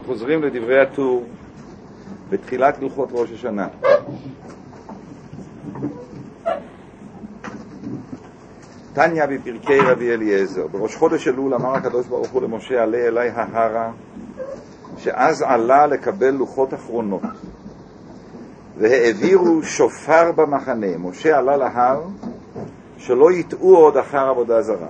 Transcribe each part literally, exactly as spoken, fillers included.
חוזרים לדברי הטור בתחילת הלכות ראש השנה. תניא בפרקי רבי אליעזר, בראש חודש אלול אמר הקדוש ברוך הוא למשה, עלה אלי ההרה, שאז עלה לקבל לוחות אחרונות, והעבירו שופר במחנה. משה עלה להר שלא יטעו עוד אחר עבודה זרה.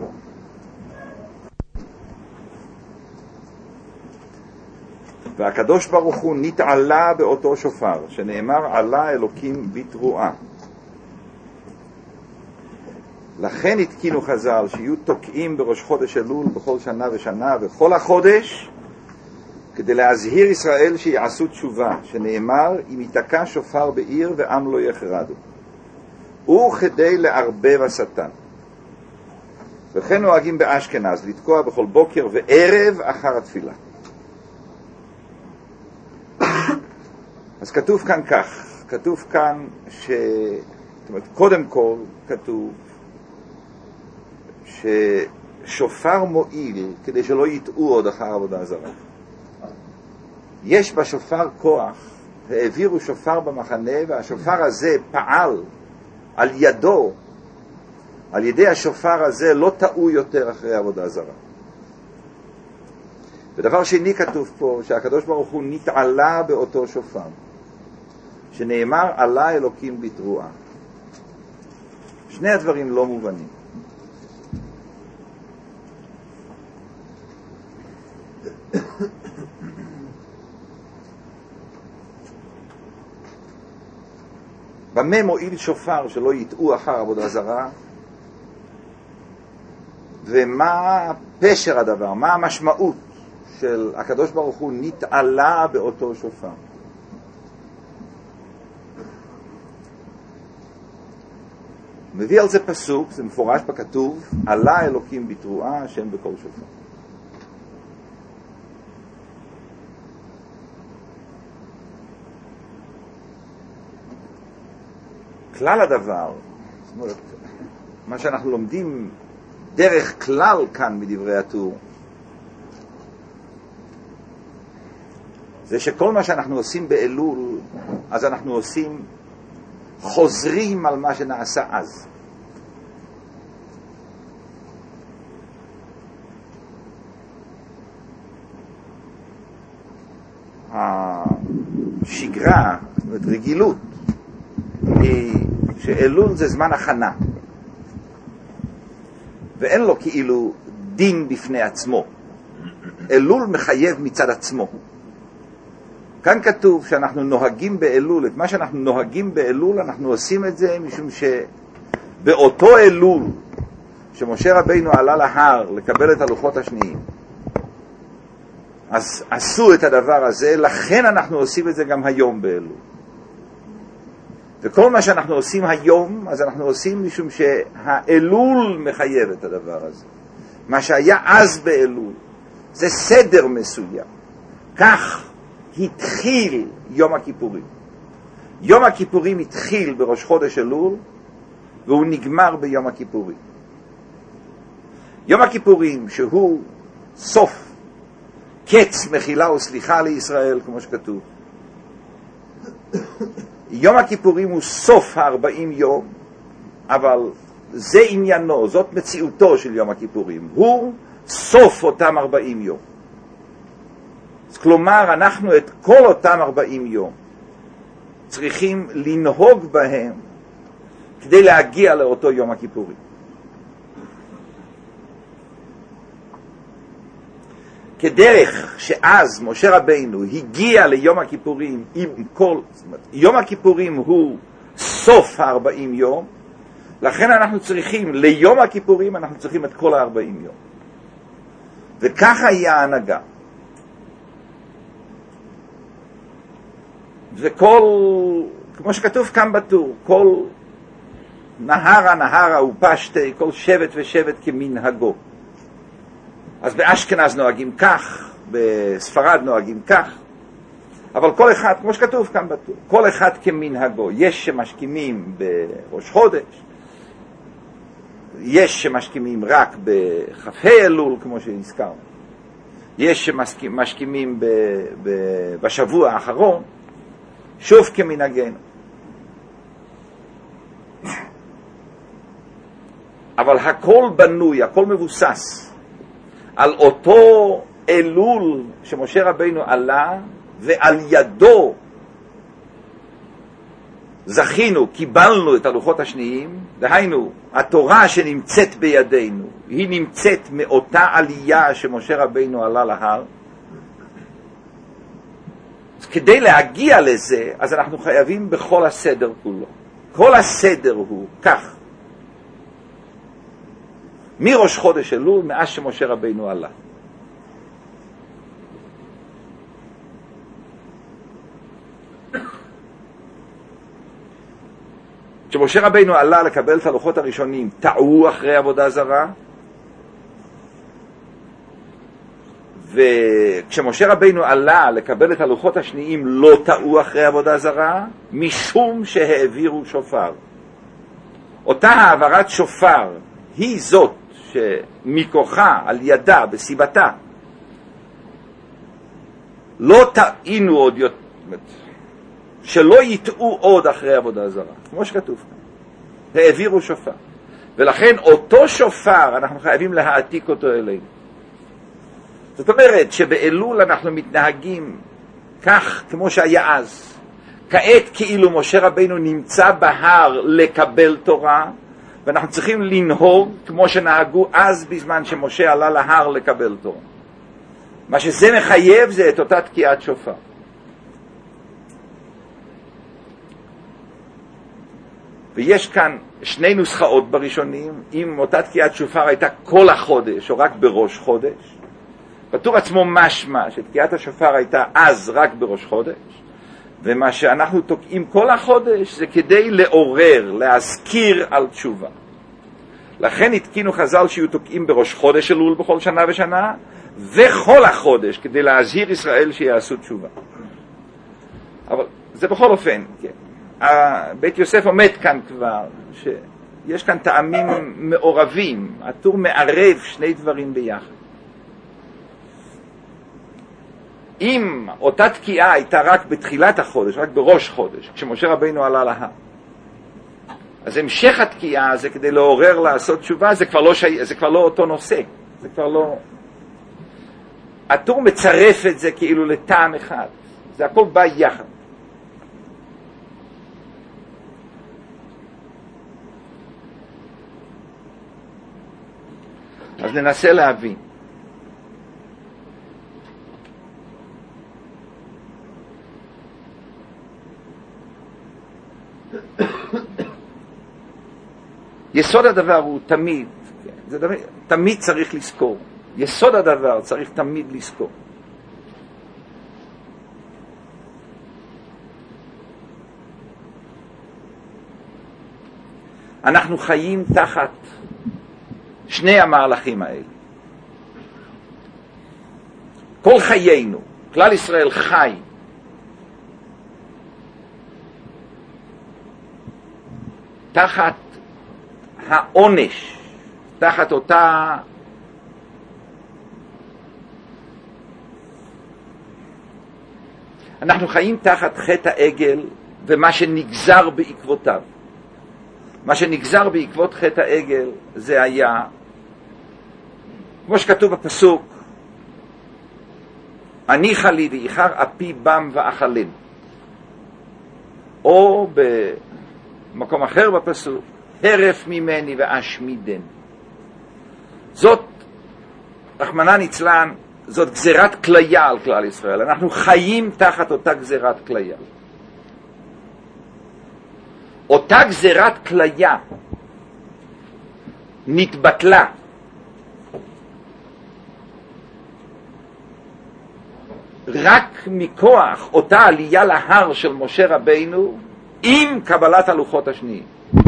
והקדוש ברוך הוא נתעלה באותו שופר, שנאמר עלה אלוקים בתרועה. לכן התקינו חז"ל שיהיו תוקעים בראש חודש אלול בכל שנה ושנה וכל החודש, כדי להזהיר ישראל שיעשו תשובה, שנאמר אם יתקע שופר בעיר ועם לא יחרדו, וכדי לערבב השטן. וכן נוהגים באשכנז לתקוע בכל בוקר וערב אחר התפילה. אז כתוב כאן כך, כתוב כאן ש... זאת אומרת, קודם כל כתוב ששופר מועיל כדי שלא יטעו עוד אחר עבודה זרה. יש בשופר כוח, והעבירו שופר במחנה, והשופר הזה פעל על ידו, על ידי השופר הזה לא טעו יותר אחרי עבודה זרה. ודבר שני כתוב פה, שהקדוש ברוך הוא נתעלה באותו שופר, שנאמר עלה אלוקים בתרועה. שני הדברים לא מובנים. במה מועיל שופר שלא יטעו אחר עבודה זרה? ומה פשר הדבר? מה המשמעות של הקדוש ברוך הוא נתעלה באותו שופר? מביא על זה פסוק, זה מפורש בכתוב, עלה אלוקים בתרועה, השם בכל שופר. כלל הדבר, זאת אומרת, מה שאנחנו לומדים דרך כלל כאן מדברי הטור, זה שכל מה שאנחנו עושים באלול, אז אנחנו עושים, חוזרים על מה שנעשה אז. השגרה, זאת אומרת, רגילות, היא שאלול זה זמן הכנה, ואין לו כאילו דין בפני עצמו. אלול מחייב מצד עצמו. כאן כתוב שאנחנו נוהגים באלול, את מה שאנחנו נוהגים באלול אנחנו עושים את זה משום שבאותו אלול שמשה רבינו עלה להר לקבל את הלוחות השניים, אז עשו את הדבר הזה, לכן אנחנו עושים את זה גם היום באלול. וכל מה שאנחנו עושים היום, אז אנחנו עושים משום שהאלול מחייב את הדבר הזה. מה שהיה אז באלול זה סדר מסוים. כך התחיל יום הכיפורים. יום הכיפורים התחיל בראש חודש אלול, והוא נגמר ביום הכיפורים. יום הכיפורים שהוא סוף, קץ מחילה וסליחה לישראל, כמו שכתוב. יום הכיפורים הוא סוף הארבעים יום, אבל זה עניינו, זאת מציאותו של יום הכיפורים. הוא סוף אותם ארבעים יום. כלומר, אנחנו את כל אותם ארבעים יום צריכים לנהוג בהם כדי להגיע לאותו יום הכיפורים. כדרך שאז משה רבינו הגיע ליום הכיפורים עם כל, יום הכיפורים הוא סוף הארבעים יום, לכן אנחנו צריכים, ליום הכיפורים אנחנו צריכים את כל הארבעים יום. וככה היא ההנהגה. וכל, כמו שכתוב כאן בטור, כל נהרה נהרה ופשטי, כל שבט ושבט כמנהגו. אז באשכנז נוהגים כך, בספרד נוהגים כך, אבל כל אחד, כמו שכתוב כאן בטור, כל אחד כמנהגו. יש שמשכימים בראש חודש, יש שמשכימים רק בחפי אלול, כמו שהזכרנו, יש שמשכימים ב, ב, בשבוע האחרון, שוב כמנהגנו. אבל הכל בנוי, הכל מבוסס על אותו אלול שמשה רבינו עלה, ועל ידו זכינו, קיבלנו את הלוחות השניים. דהיינו, התורה שנמצאת בידינו היא נמצאת מאותה עלייה שמשה רבינו עלה להר. אז כדי להגיע לזה, אז אנחנו חייבים בכל הסדר כולו. כל הסדר הוא כך: מראש חודש אלול, מאז שמשה רבינו עלה. כשמשה רבינו עלה לקבל את הלוחות הראשונים, טעו אחרי עבודה זרה, וכשמשה רבינו עלה לקבל את הלוחות השניים, לא טעו אחרי עבודה זרה, משום שהעבירו שופר. אותה העברת שופר היא זאת שמכוחה, על ידה, בסיבתה, לא טעינו עוד יותר, שלא יטעו עוד אחרי עבודה זרה, כמו שכתוב כאן, העבירו שופר. ולכן אותו שופר אנחנו חייבים להעתיק אותו אלינו. זאת אומרת שבאלול אנחנו מתנהגים כך כמו שהיה אז. כעת כאילו משה רבינו נמצא בהר לקבל תורה, ואנחנו צריכים לנהוג כמו שנהגו אז בזמן שמשה עלה להר לקבל תורה. מה שזה מחייב זה את אותה תקיעת שופר. ויש כאן שני נוסחאות בראשונים. אם אותה תקיעת שופר הייתה כל החודש או רק בראש חודש, בטור עצמו משמע שתקיעת השופר הייתה אז רק בראש חודש, ומה שאנחנו תוקעים כל החודש זה כדי לעורר, להזכיר על תשובה. לכן התקינו חז"ל שיהיו תוקעים בראש חודש אלול בכל שנה ושנה, וכל החודש כדי להזהיר ישראל שיעשו תשובה. אבל זה בכל אופן, כן. בית יוסף עומד כאן כבר, שיש כאן טעמים מעורבים. הטור מערב שני דברים ביחד. אם אותה תקיעה הייתה רק בתחילת החודש, רק בראש חודש, כשמשה רבינו עלה להר, אז המשך התקיעה זה כדי לעורר לעשות תשובה, זה כבר לא, שי... זה כבר לא אותו נושא. זה כבר לא... הטור מצרף את זה כאילו לטעם אחד. זה הכל בא יחד. אז ננסה להבין. יסוד הדבר הוא תמיד, זה דבר, תמיד צריך לזכור. יסוד הדבר צריך תמיד לזכור. אנחנו חיים תחת שני המהלכים האלה. כל חיינו, כלל ישראל חי תחת העונש, תחת אותה אנחנו חיים תחת חטא העגל ומה שנגזר בעקבותיו. מה שנגזר בעקבות חטא העגל זה היה, כמו שכתוב בפסוק, אני חלי ואיחר אפי בם ואכלם. או במקום אחר בפסוק, הרף ממני ואשמידן. זאת, רחמנא ליצלן, זאת גזירת כליה על כלל ישראל. אנחנו חיים תחת אותה גזירת כליה. אותה גזירת כליה נתבטלה רק מכוח אותה עלייה להר של משה רבינו עם קבלת הלוחות השניים.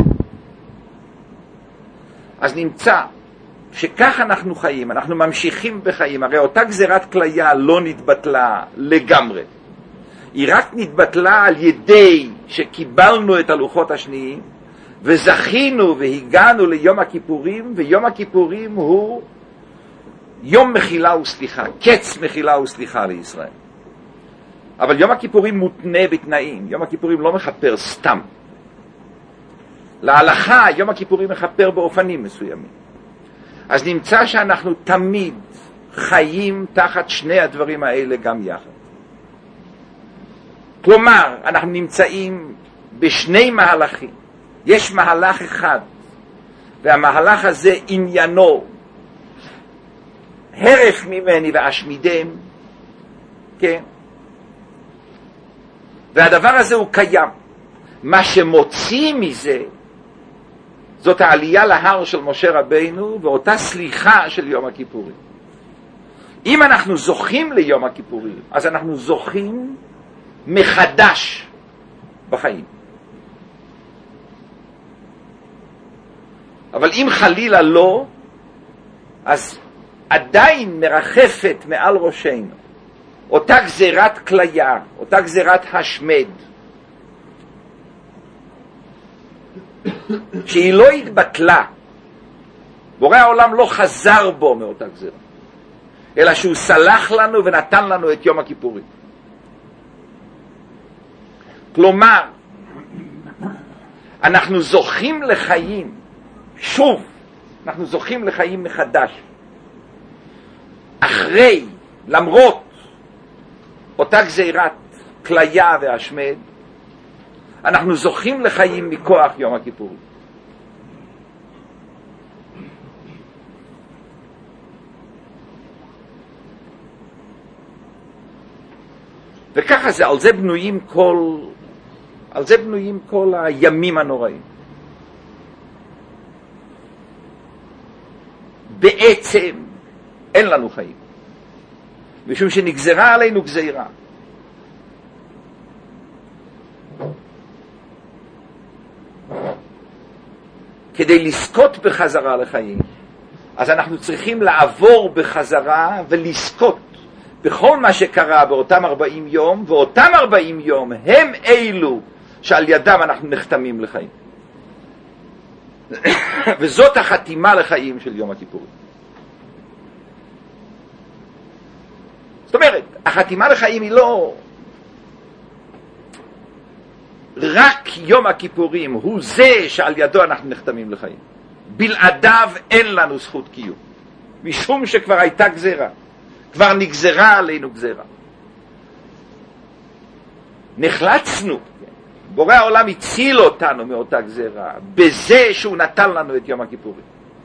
אז נמצא שכך אנחנו חיים, אנחנו ממשיכים בחיים. הרי אותה גזירת כליה לא נתבטלה לגמרי. היא רק נתבטלה על ידי שקיבלנו את הלוחות השניים וזכינו והגענו ליום הכיפורים, ויום הכיפורים הוא יום מחילה וסליחה, קץ מחילה וסליחה לישראל. אבל יום הכיפורים מותנה בתנאים. יום הכיפורים לא מחפר סתם. להלכה יום הכיפורים מחפר באופנים מסוימים. אז נמצא שאנחנו תמיד חיים תחת שני הדברים האלה גם יחד. כלומר, אנחנו נמצאים בשני מהלכים. יש מהלך אחד, והמהלך הזה עניינו הרף ממני ואשמידם, כן? והדבר הזה הוא קיים. מה שמוציא מזה זאת העלייה להר של משה רבינו ואותה סליחה של יום הכיפורים. אם אנחנו זוכים ליום הכיפורים, אז אנחנו זוכים מחדש בחיים. אבל אם חלילה לא, אז עדיין מרחפת מעל ראשנו אותה גזירת כליה, אותה גזירת השמד, שהיא לא התבטלה. בורא העולם לא חזר בו מאותה גזירה, אלא שהוא סלח לנו ונתן לנו את יום הכיפורים. כלומר, אנחנו זוכים לחיים, שוב, אנחנו זוכים לחיים מחדש. אחרי, למרות אותה גזירת כליה והשמד, אנחנו זוכים לחיים מכוח יום הכיפורים. וככה זה, על זה בנויים כל, על זה בנויים כל הימים הנוראים. בעצם אין לנו חיים, משום שנגזרה עלינו גזירה. כדי לזכות בחזרה לחיים, אז אנחנו צריכים לעבור בחזרה ולזכות בכל מה שקרה באותם ארבעים יום, ואותם ארבעים יום הם אלו שעל ידם אנחנו נחתמים לחיים. וזאת החתימה לחיים של יום הכיפורים. זאת אומרת, החתימה לחיים היא לא רק יום הכיפורים, הוא זה שעל ידו אנחנו נחתמים לחיים. בלעדיו אין לנו זכות קיום, משום שכבר הייתה גזירה, כבר נגזרה עלינו גזירה. נחלצנו, בורא העולם הציל אותנו מאותה גזירה, בזה שהוא נתן לנו את יום הכיפורים.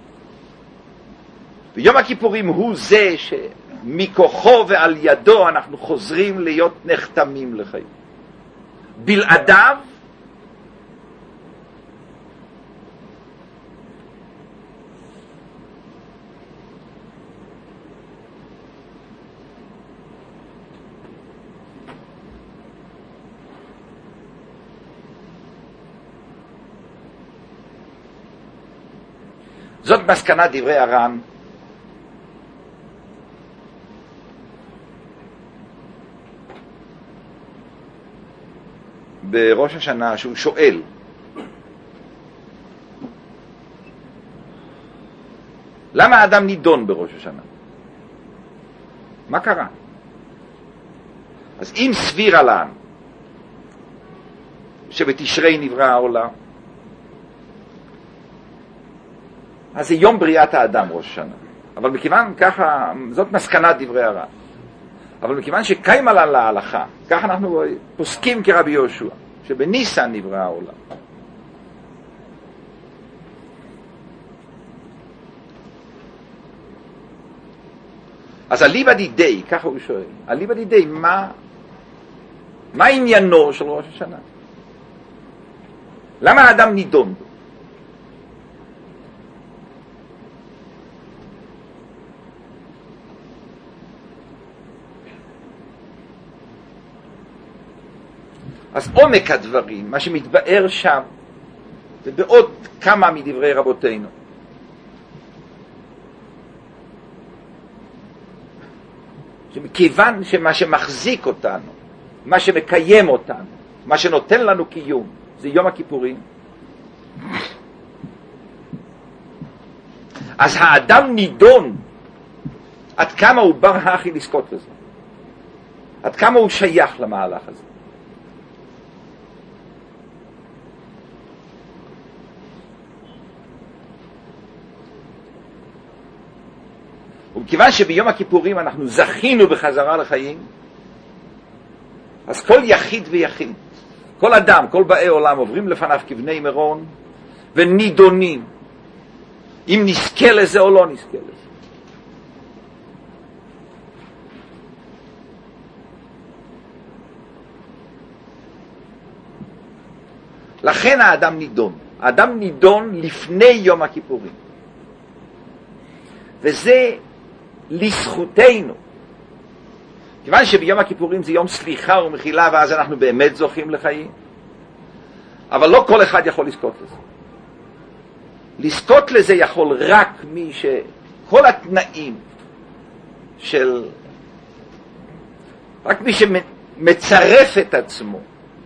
ויום הכיפורים הוא זה שמכוחו ועל ידו אנחנו חוזרים להיות נחתמים לחיים. בלעדיו זאת מסקנת דברי הר"ן בראש השנה, שהוא שואל למה האדם נידון בראש השנה? מה קרה? אז אם סביר עליו שבתשרי נברא העולם, אז זה יום בריאת האדם ראש השנה. אבל מכיוון ככה, זאת מסקנת דברי הר"ן. אבל מכיוון שקיים עלה להלכה, כך אנחנו פוסקים כרבי יהושע, שבניסן נברא העולם. אז אליבא דידי, ככה הוא שואל, אליבא דידי, מה, מה עניינו של ראש השנה? למה האדם נידון בו? אז עומק הדברים, מה שמתבאר שם, ובעוד כמה מדברי רבותינו, שמכיוון שמה שמחזיק אותנו, מה שמקיים אותנו, מה שנותן לנו קיום, זה יום הכיפורים, אז האדם נידון עד כמה הוא בר הכי לזכות לזה, עד כמה הוא שייך למהלך הזה. ומכיוון שביום הכיפורים אנחנו זכינו בחזרה לחיים, אז כל יחיד ויחיד, כל אדם, כל באי עולם עוברים לפניו כבני מירון ונידונים אם נזכה לזה או לא נזכה לזה. לכן האדם נידון. האדם נידון לפני יום הכיפורים. וזה לזכותנו. כיוון שביום הכיפורים זה יום סליחה ומחילה, ואז אנחנו באמת זוכים לחיים. אבל לא כל אחד יכול לזכות לזה. לזכות לזה יכול רק מי שכל התנאים של... רק מי שמצרף את עצמו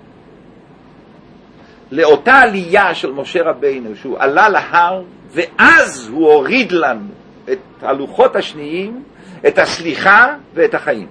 לאותה עלייה של משה רבינו, שהוא עלה להר, ואז הוא הוריד לנו את הלוחות השניים, את הסליחה ואת החיים.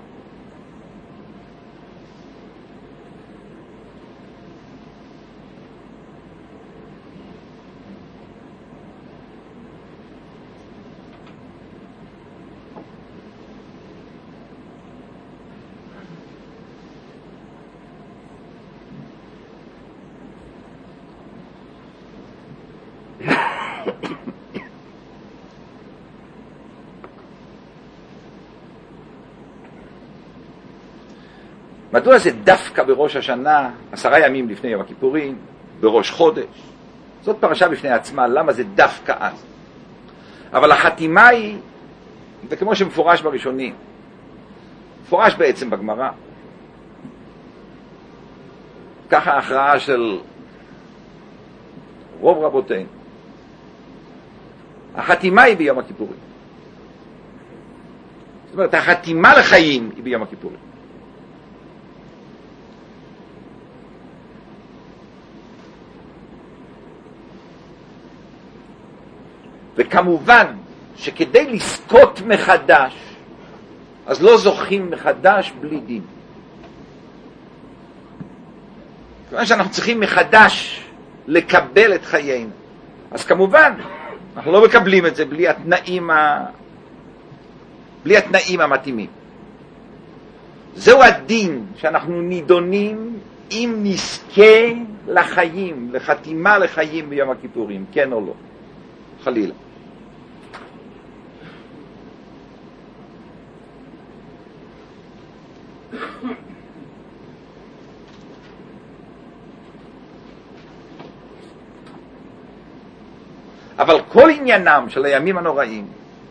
מדוע זה דווקא בראש השנה, עשרה ימים לפני יום הכיפורים, בראש חודש? זאת פרשה בפני עצמה, למה זה דווקא אז? אבל החתימה היא, וכמו שמפורש בראשונים, מפורש בעצם בגמרא, ככה ההכרעה של רוב רבותינו. החתימה היא ביום הכיפורים. זאת אומרת, החתימה לחיים היא ביום הכיפורים. וכמובן שכדי לזכות מחדש, אז לא זוכים מחדש בלי דין. כיוון שאנחנו צריכים מחדש לקבל את חיינו. אז כמובן, אנחנו לא מקבלים את זה בלי התנאים, ה... בלי התנאים המתאימים. זהו הדין שאנחנו נידונים אם נזכה לחיים, לחתימה לחיים ביום הכיפורים, כן או לא. חלילה. אבל כל עניינם של הימים הנוראים,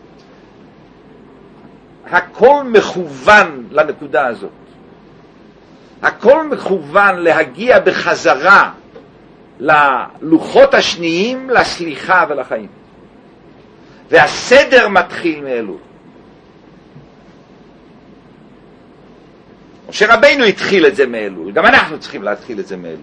הכל מכוון לנקודה הזאת. הכל מכוון להגיע בחזרה ללוחות השניים, לסליחה ולחיים. והסדר מתחיל מאלול. משה רבינו התחיל את זה מאלול, גם אנחנו צריכים להתחיל את זה מאלול.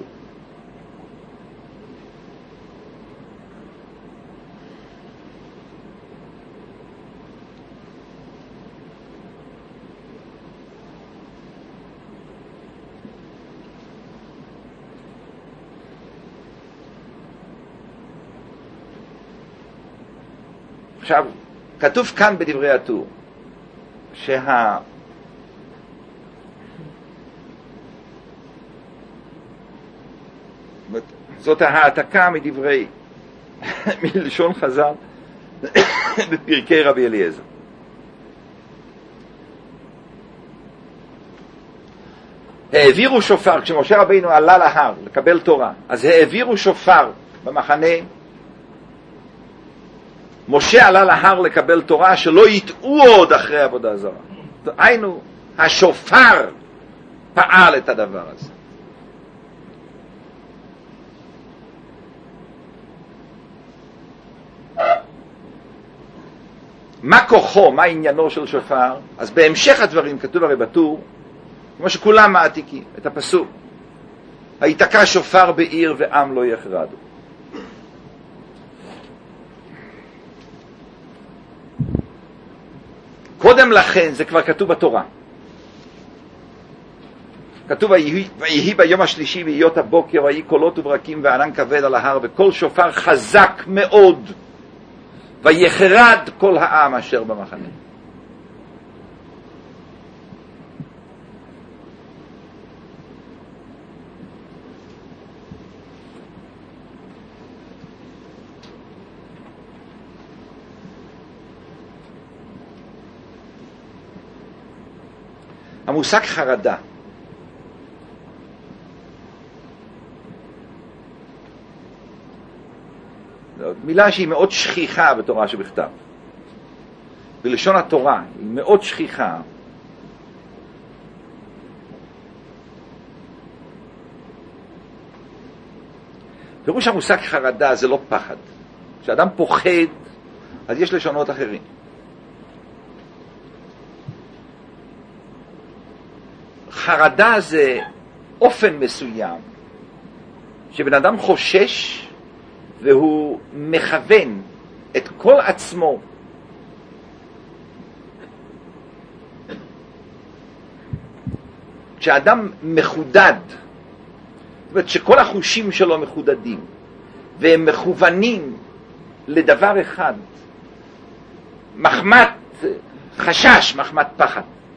עכשיו, כתוב כאן בדברי הטור, שה... זאת העתקה מדברי, מלשון חז"ל, בפרקי רבי אליעזר. העבירו שופר, כשמשה רבינו עלה להר לקבל תורה, אז העבירו שופר במחנה, משה עלה להר לקבל תורה שלא יטעו עוד אחרי עבודה זרה. היינו, השופר פעל את הדבר הזה. מה כוחו, מה עניינו של שופר? אז בהמשך הדברים כתוב הרי בטור, כמו שכולם מעתיקים, את הפסוק, היתקע שופר בעיר ועם לא יחרדו. קודם לכן זה כבר כתוב בתורה. כתוב ויהי ביום השלישי בהיות הבוקר ויהי קולות וברקים וענן כבד על ההר וקול שופר חזק מאוד ויחרד כל העם אשר במחנה. המושג חרדה מילה שהיא מאוד שכיחה בתורה שבכתב. בלשון התורה היא מאוד שכיחה. פירוש המושג חרדה זה לא פחד. כשאדם פוחד, אז יש לשונות אחרים. חרדה זה אופן מסוים שבן אדם חושש והוא מכוון את כל עצמו כשאדם מחודד, זאת אומרת שכל החושים שלו מחודדים והם מכוונים לדבר אחד, מחמת חשש, מחמת פחד,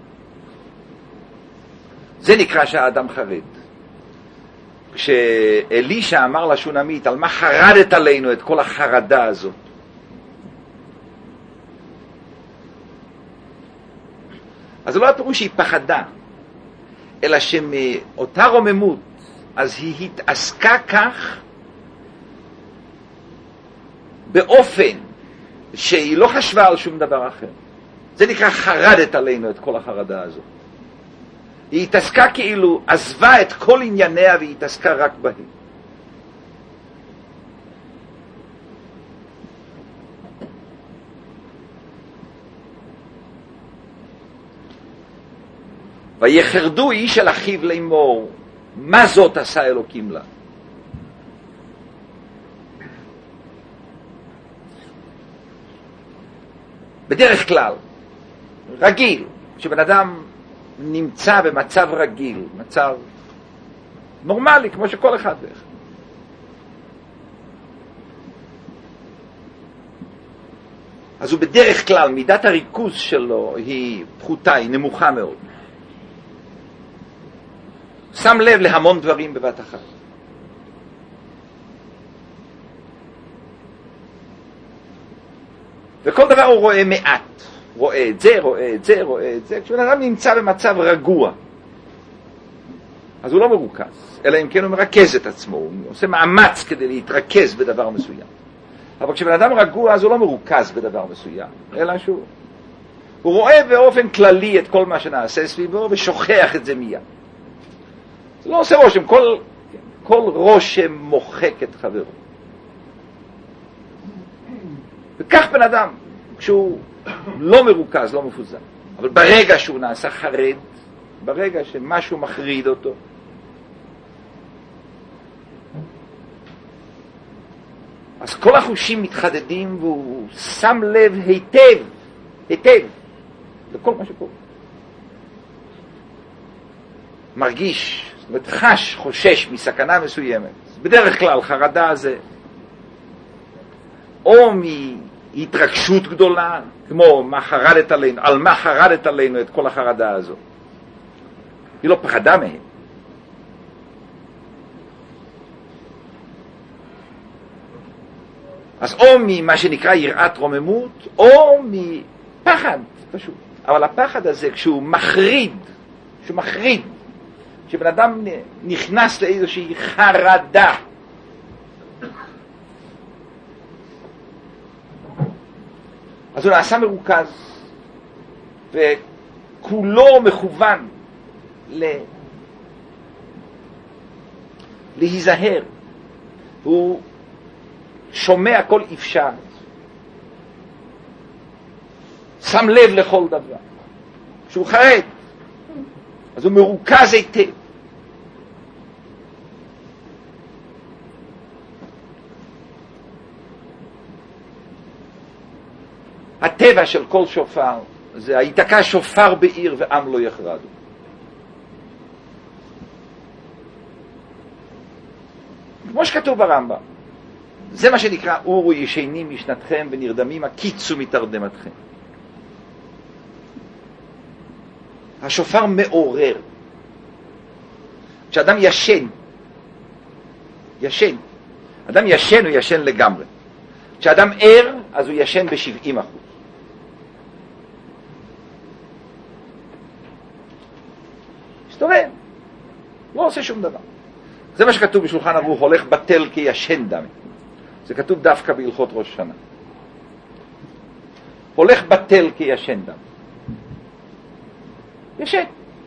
זה נקרא שהאדם חרד. כשאלישע אמר לשונמית על מה חרדת עלינו את כל החרדה הזאת, אז זה לא הפירוש שהיא פחדה, אלא שמאותה רוממות אז היא התעסקה כך באופן שהיא לא חשבה על שום דבר אחר. זה נקרא חרדת עלינו את כל החרדה הזאת. היא התעסקה כאילו, עזבה את כל ענייניה והיא התעסקה רק בהם. ויחרדו איש אל אחיו לאמור, מה זאת עשה אלוקים לה? בדרך כלל, רגיל, שבן אדם נמצא במצב רגיל, מצב נורמלי, כמו שכל אחד ואחד. אז הוא בדרך כלל, מידת הריכוז שלו היא פחותה, היא נמוכה מאוד. שם לב להמון דברים בבת אחת. וכל דבר הוא רואה מעט. רואה את זה, רואה את זה, רואה את זה. כשבן אדם נמצא במצב רגוע, אז הוא לא מרוכז, אלא אם כן הוא מרכז את עצמו, הוא עושה מאמץ כדי להתרכז בדבר מסוים. אבל כשבן אדם רגוע, אז הוא לא מרוכז בדבר מסוים, אלא שהוא הוא רואה באופן כללי את כל מה שנעשה סביבו, ושוכח את זה מיד. זה לא עושה רושם, כל, כל רושם מוחק את חברו. וכך בן אדם, כשהוא לא מרוכז, לא מפוזר, אבל ברגע שהוא נעשה חרד, ברגע שמשהו מחריד אותו, אז כל החושים מתחדדים והוא שם לב היטב, היטב, לכל מה שקורה. מרגיש, זאת אומרת, חש, חושש מסכנה מסוימת. בדרך כלל חרדה זה או מהתרגשות גדולה, כמו מה חרדת עלינו, על מה חרדת עלינו את כל החרדה הזאת. היא לא פחדה מהם. אז או ממה שנקרא יראת רוממות, או מפחד פשוט. אבל הפחד הזה, כשהוא מחריד, כשהוא מחריד, כשבן אדם נכנס לאיזושהי חרדה, אז הוא נעשה מרוכז, וכולו מכוון ל... להיזהר. הוא שומע כל אפשר, שם לב לכל דבר. כשהוא חרד, אז הוא מרוכז היטב. הטבע של כל שופר זה היתקע שופר בעיר ועם לא יחרדו. כמו שכתוב ברמב"ם, זה מה שנקרא אורו ישנים משנתכם ונרדמים הקיצו מתרדמתכם. השופר מעורר. כשאדם ישן, ישן, אדם ישן הוא ישן לגמרי. כשאדם ער, אז הוא ישן ב-שבעים אחוז. מסתובב, לא עושה שום דבר. זה מה שכתוב בשולחן ערוך, הולך בטל כישן דם. זה כתוב דווקא בהלכות ראש שנה. הולך בטל כישן דם. ישן.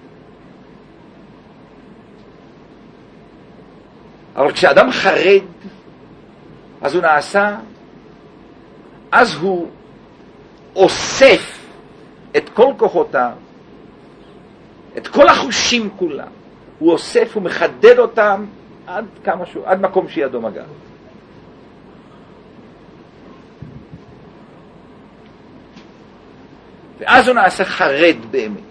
אבל כשאדם חרד, אז הוא נעשה, אז הוא אוסף את כל כוחותיו, את כל החושים כולם. הוא אוסף ומחדד אותם עד כמה שהוא, עד מקום שידו מגע. ואז הוא נעשה חרד באמת.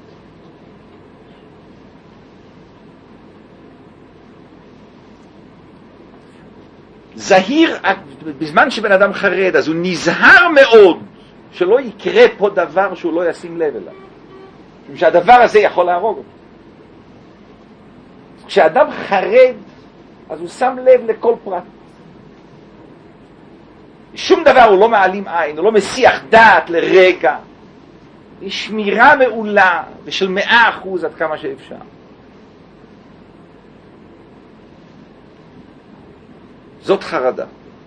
זהיר, בזמן שבן אדם חרד, אז הוא נזהר מאוד שלא יקרה פה דבר שהוא לא ישים לב אליו. שהדבר הזה יכול להרוג אותו. כשאדם חרד, אז הוא שם לב לכל פרט. שום דבר הוא לא מעלים עין, הוא לא מסיח דעת לרגע. היא שמירה מעולה ושל מאה אחוז עד כמה שאפשר. זאת חרדה.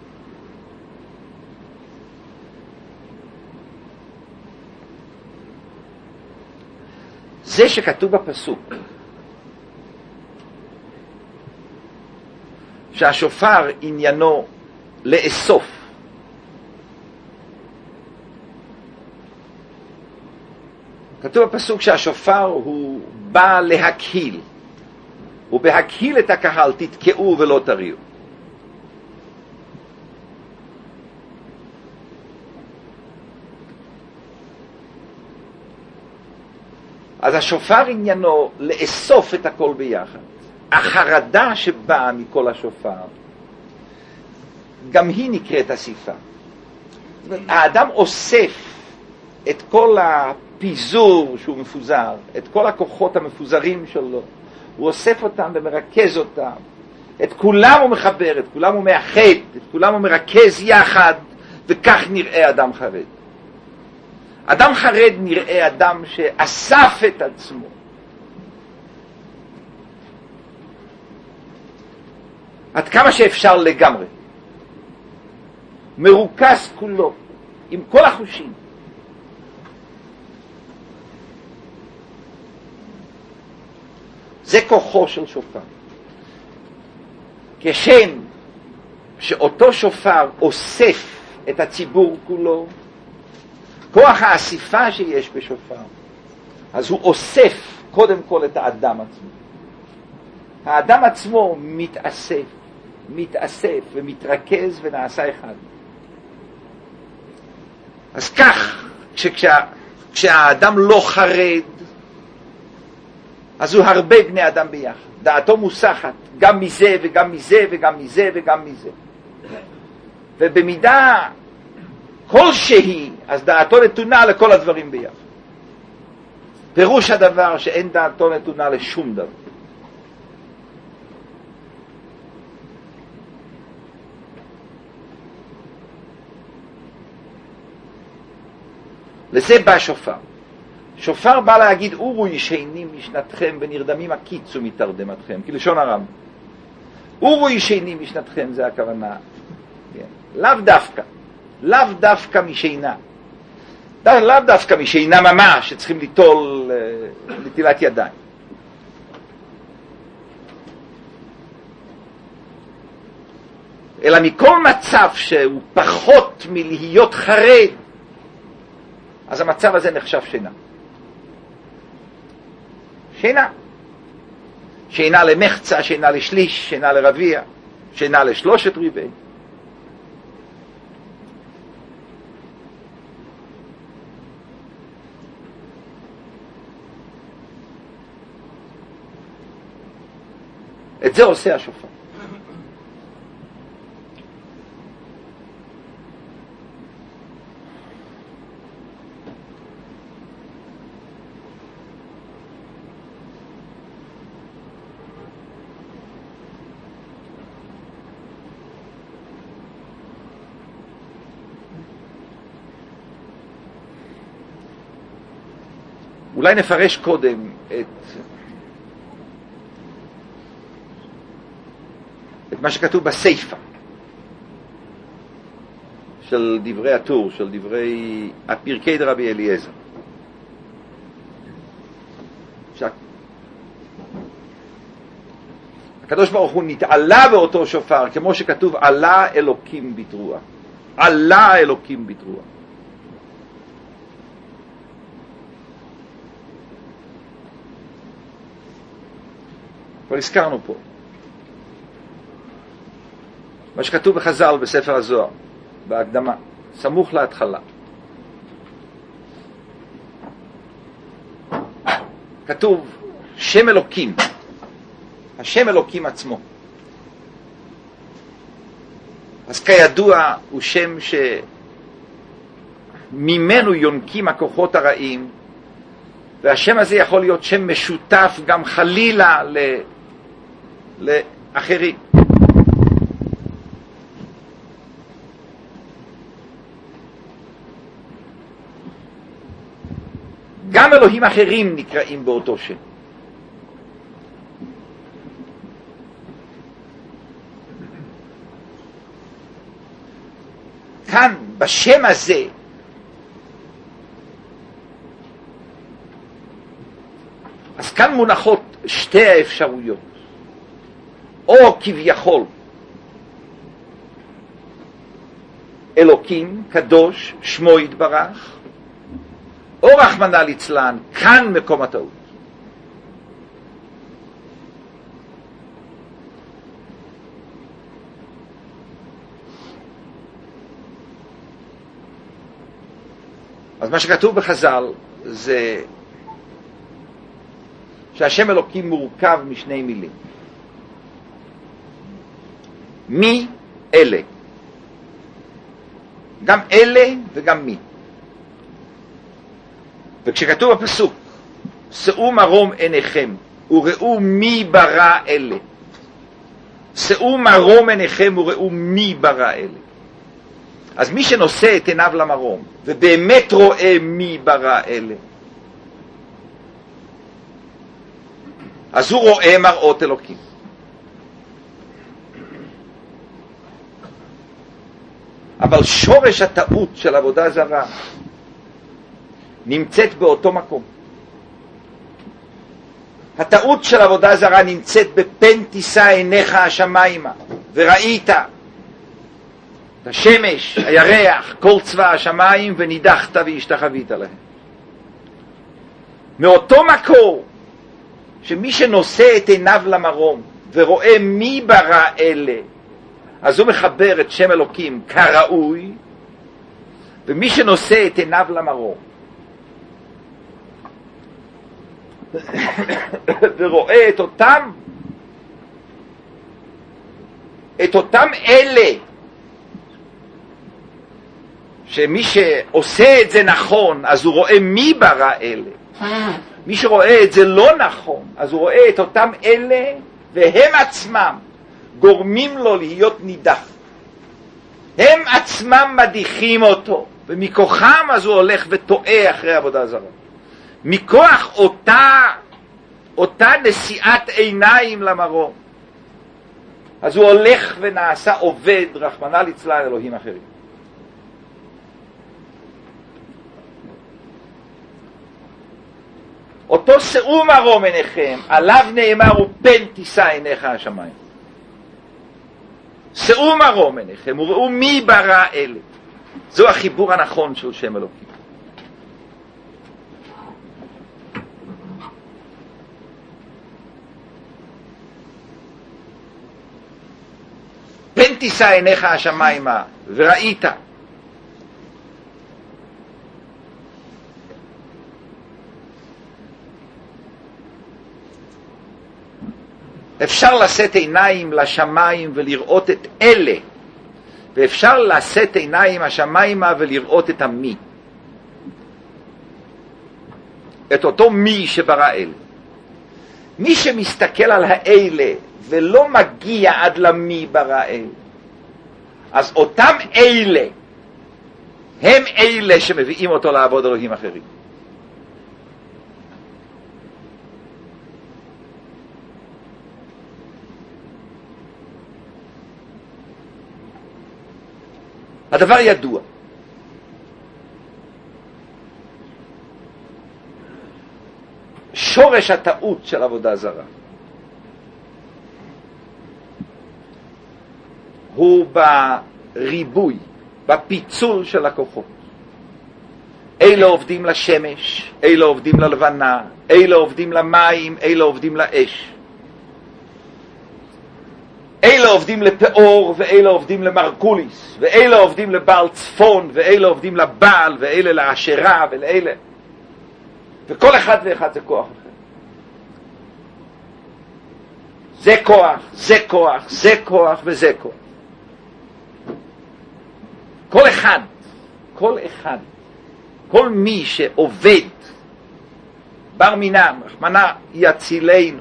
זה שכתוב בפסוק שהשופר עניינו לאסוף, כתוב בפסוק שהשופר הוא בא להקהיל, ובהקהיל את הקהל תתקעו ולא תריעו. אז השופר עניינו לאסוף את הכל ביחד. החרדה שבאה מכל השופר, גם היא נקראת אסיפה. האדם אוסף את כל הפיזור שהוא מפוזר, את כל הכוחות המפוזרים שלו, הוא אוסף אותם ומרכז אותם. את כולם הוא מחבר, את כולם הוא מאחד, את כולם הוא מרכז יחד, וכך נראה אדם חרד. אדם חרד נראה אדם שאסף את עצמו. עד כמה שאפשר לגמרי. מרוכז כולו, עם כל החושים. זה כוחו של שופר. כשם שאותו שופר אוסף את הציבור כולו, כוח האסיפה שיש בשופר, אז הוא אוסף קודם כל את האדם עצמו. האדם עצמו מתאסף, מתאסף ומתרכז ונעשה אחד. אז כך, כשכשה, כשהאדם לא חרד, אז הוא הרבה בני אדם ביחד. דעתו מוסחת, גם מזה וגם מזה וגם מזה וגם מזה. ובמידה כלשהי, אז דעתו נתונה לכל הדברים ביחד. פירוש הדבר שאין דעתו נתונה לשום דבר. לזה בא שופר. שופר בא להגיד, אורו ישנים משנתכם ונרדמים הקיצו מתרדמתכם, כלשון הרמב"ם. אורו ישנים משנתכם, זה הכוונה. כן. לאו דווקא. לאו דווקא משינה. לאו דווקא משינה ממש, שצריכים ליטול נטילת ידיים. אלא מכל מצב שהוא פחות מלהיות חרד, אז המצב הזה נחשב שינה. שינה. שינה למחצה, שינה לשליש, שינה לרביע, שינה לשלושת רבעי. את זה עושה השופר. אולי נפרש קודם את, את מה שכתוב בסייפה של דברי הטור, של דברי הפרקי דרבי אליעזר. הקדוש ברוך הוא נתעלה באותו שופר, כמו שכתוב עלה אלוקים בתרועה. עלה אלוקים בתרועה. כבר הזכרנו פה מה שכתוב בחז"ל בספר הזוהר בהקדמה, סמוך להתחלה. כתוב שם אלוקים, השם אלוקים עצמו. אז כידוע הוא שם שממנו יונקים הכוחות הרעים, והשם הזה יכול להיות שם משותף גם חלילה ל... לאחרים. גם אלוהים אחרים נקראים באותו שם. כאן בשם הזה אז כאן מונחות שתי האפשרויות, או כביכול אלוקים קדוש שמו יתברך, או רחמנא ליצלן, כאן מקום הטעות. אז מה שכתוב בחז"ל זה שהשם אלוקים מורכב משני מילים. מי אלה. גם אלה וגם מי. וכשכתוב בפסוק, שאו מרום עיניכם וראו מי ברא אלה. שאו מרום עיניכם וראו מי ברא אלה. אז מי שנושא את עיניו למרום ובאמת רואה מי ברא אלה, אז הוא רואה מראות אלוקים. אבל שורש הטעות של עבודה זרה נמצאת באותו מקום. הטעות של עבודה זרה נמצאת בפן תישא עיניך השמיימה וראית את השמש, הירח, כל צבא השמיים, ונידחת והשתחווית להם. מאותו מקור שמי שנושא את עיניו למרום ורואה מי ברא אלה, אז הוא מחבר את שם אלוקים כראוי, ומי שנושא את עיניו למרום ורואה את אותם את אותם אלה, שמי שעושה את זה נכון אז הוא רואה מי ברא אלה, מי שרואה את זה לא נכון אז הוא רואה את אותם אלה והם עצמם גורמים לו להיות נידח, הם עצמם מדיחים אותו, ומכוחם אז הוא הולך וטועה אחרי עבודה זרה. מכוח אותה אותה נשיאת עיניים למרום אז הוא הולך ונעשה עובד רחמנא ליצלן אלוהים אחרים. אותו שאו מרום עיניכם, עליו נאמר ופן תישא עיניך השמיים. שאו מרום עיניכם וראו מי ברא אלה. זו החיבור הנכון של שם אלוקים. פן תישא עיניך השמיימה וראית. אפשר לשאת עיניים לשמיים ולראות את אלה, ואפשר לשאת עיניים השמיימה ולראות את המי, את אותו מי שברא אלה. מי שמסתכל על האלה ולא מגיע עד למי ברא אלה, אז אותם אלה הם אלה שמביאים אותו לעבוד אלוהים אחרים. הדבר ידוע. שורש הטעות של עבודה זרה הוא בריבוי, בפיצול של הכוחות. אלה עובדים לשמש, אלה עובדים ללבנה, אלה עובדים למים, אלה עובדים לאש. אלה עובדים לפאור, ואלה עובדים למרקוליס, ואלה עובדים לבעל צפון, ואלה עובדים לבעל, ואלה לעשרה, ולאלה. וכל אחד ואחד זה כוח אחר. זה כוח, זה כוח, זה כוח וזה כוח. כל אחד, כל אחד, כל מי שעובד, בר מינם, רחמנא יצילנו,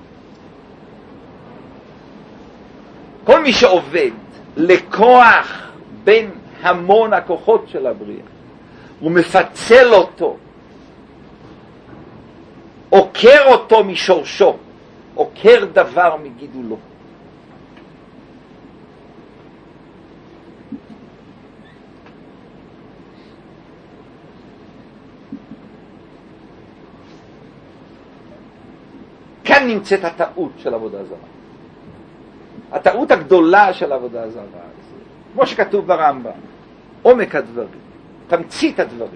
כל מי שעובד לכוח בין המון הכוחות של הבריאה, הוא מפצל אותו, עוקר אותו משורשו, עוקר דבר מגידולו. כאן נמצאת הטעות של עבודה זרה. הטעות הגדולה של עבודה זרה, כמו שכתוב ברמב"ם, עומק הדברים, תמצית הדברים.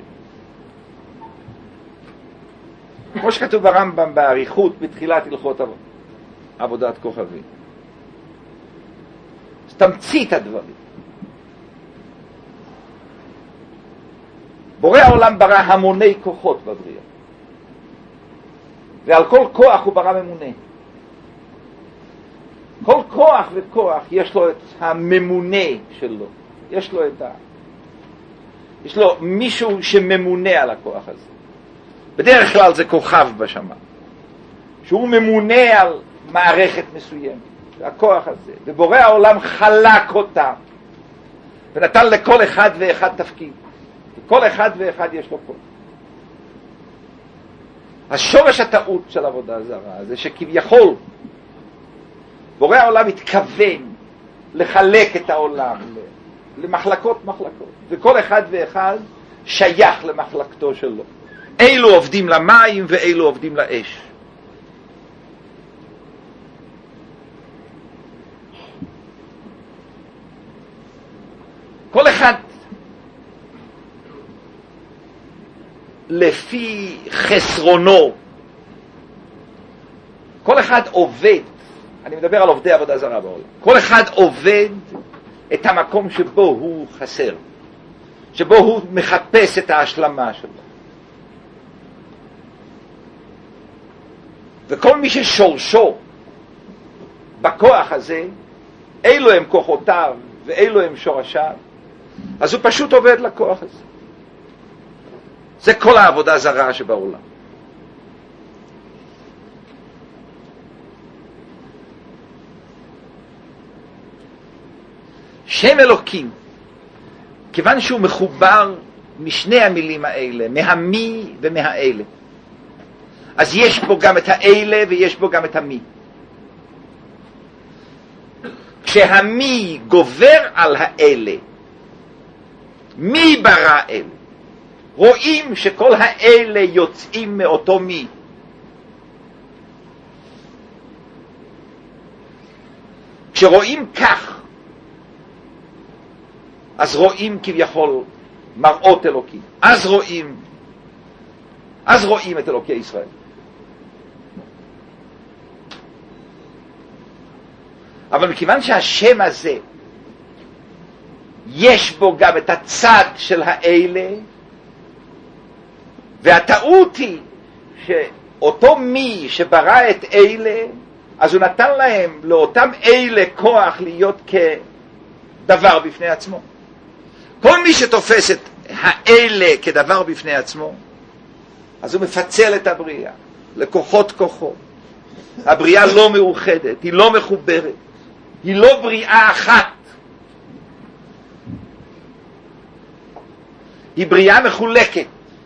כמו שכתוב ברמב"ם באריכות בתחילת הלכות עבודת כוכבים. תמצית הדברים. בורא העולם ברא המוני כוחות בבריאה. ועל כל כוח הוא ברא ממונה. כל כוח וכוח יש לו את הממונה שלו. יש לו את ה... יש לו מישהו שממונה על הכוח הזה. בדרך כלל זה כוכב בשמיים, שהוא ממונה על מערכת מסוימת, הכוח הזה, ובורא העולם חלק אותם, ונתן לכל אחד ואחד תפקיד, וכל אחד ואחד יש לו כוח. השורש הטעות של עבודה זרה זה שכביכול בורא העולם התכוון לחלק את העולם למחלקות מחלקות, וכל אחד ואחד שייך למחלקתו שלו. אילו עובדים למים ואילו עובדים לאש. כל אחד לפי חסרונו. כל אחד עובד, אני מדבר על עובדי עבודה זרה בעולם, כל אחד עובד את המקום שבו הוא חסר, שבו הוא מחפש את ההשלמה שלו. וכל מי ששורשו בכוח הזה, אילו הם כוחותיו ואילו הם שורשיו, אז הוא פשוט עובד לכוח הזה. זה כל העבודה זרה שבעולם. שם אלוקים, כיוון שהוא מחובר משני המילים האלה, מהמי ומהאלה, אז יש בו גם את האלה ויש בו גם את המי. כשהמי גובר על האלה, מי ברא אלה? רואים שכל האלה יוצאים מאותו מי. כשרואים כך, אז רואים כביכול מראות אלוקים. אז רואים, אז רואים את אלוקי ישראל. אבל מכיוון שהשם הזה יש בו גם את הצד של האלה, והטעות היא שאותו מי שברא את אלה אז הוא נתן להם, לאותם אלה, כוח להיות כדבר בפני עצמו. כל מי שתופס את האלה כדבר בפני עצמו, אז הוא מפצל את הבריאה לכוחות כוחות. הבריאה לא מאוחדת, היא לא מחוברת, היא לא בריאה אחת, היא בריאה מחולקת.